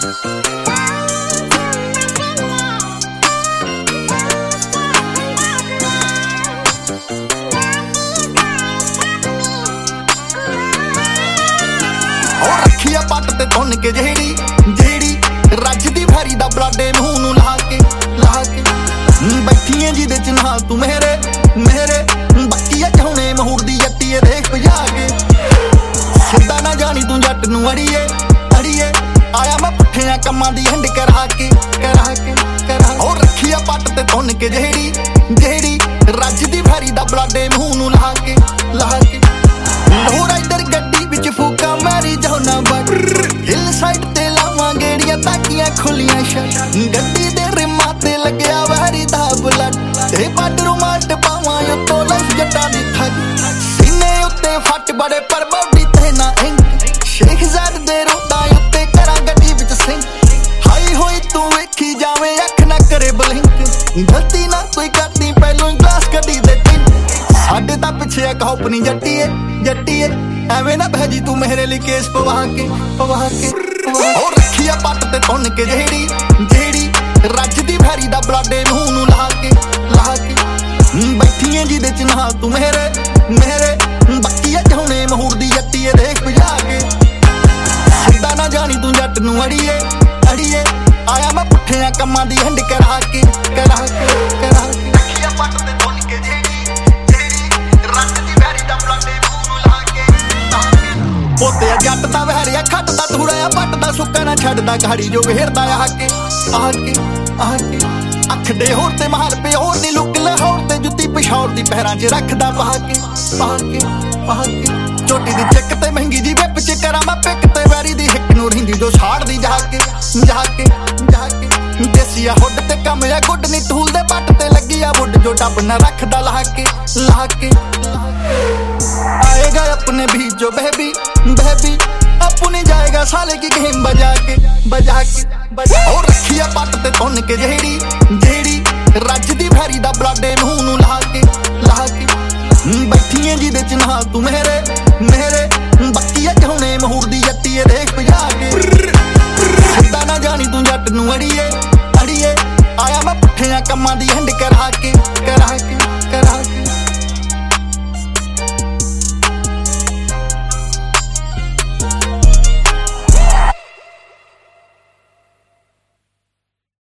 रखिया पट ते धुन के जेड़ी रजदी भैरी दा बलाडे मूंह नूं ला के बैठिए जिहदे च नाल तू मेरे बक्कीआ चाहुणे महूर दी जट्टीए देख भजा के सिद्धा ना जानी तू जट नूं अड़िए आया मैं पुठिया कम्मां दी हंड करा के और रखिया पट ते धुन के जेड़ी रजदी भैरी दा बलाडे मूंह नूं ला के होर इधर गड्डी विच फूका मारी जाना बट हिल साइड ते लावां गेड़ियां ताकियां खुलियां शट गड्डी दे रिमां ते लगया वैरी दा बुलट ते बाडरू माट पावां उत्तों लस जट्टां दी ठग सीने उत्ते फट बड़े पर बॉडी ते ना इंक शेखजाद दे रोडां उत्ते करा गड्डी विच सिंक हाई होई तू वेखी जावे अख ना करे बलिंक गलती ना कोई करदी पहलों ग्लास गड्डी दे टिंक साडे तां पिछे एक होपनी जट्टीए एवें ना भैजी तू मेरे लिए केस पवा के और रखिया पट ते धुन के जेड़ी रजदी भैरी दा बलाडे मूंह नूं ला के बैठिए जिहदे च नाल तू मेरे बक्कीआ चाहुणे महूर दी जट्टीए देख भजा के सिद्धा ना जानी तू जट नूं अड़िए आया मैं पुठिया कम्मां दी हंड करा के रखिया पट ते धुन के पोते जट दा वहरिया खटदा थोड़ा पटदा सुक्का ना छड्डदा गाड़ी जो घेरदा आके अख दे होर ते महल पे होर दी लुक लाहौर ते जुत्ती पिछौर दी पैरां च रखदा पहा के चोटी दी चिक ते महंगी जी विप च करा मैं पिक ते वैरी दी हिक नूं रहिंदी जो छाड़दी जाके देसिया हुड ते कम या गुड नी टूल दे पट ते लगी आ वुड जो डब ना रखदा ला के आएगा अपने भी जो बेबी अपनी जाएगा साले की गेम बजा के और रखिया पट ते धुन के जेड़ी रजदी भैरी दा बलाडे मूंह नूं ला के बैठिए जिहदे च नाल तू मेरे बक्कीआ चाहुणे महूर दी जट्टीए देख भजा के सिद्धा ना जानी तू जट नूं अड़िए आया मैं पुठिया कम्मां दी हंड करा के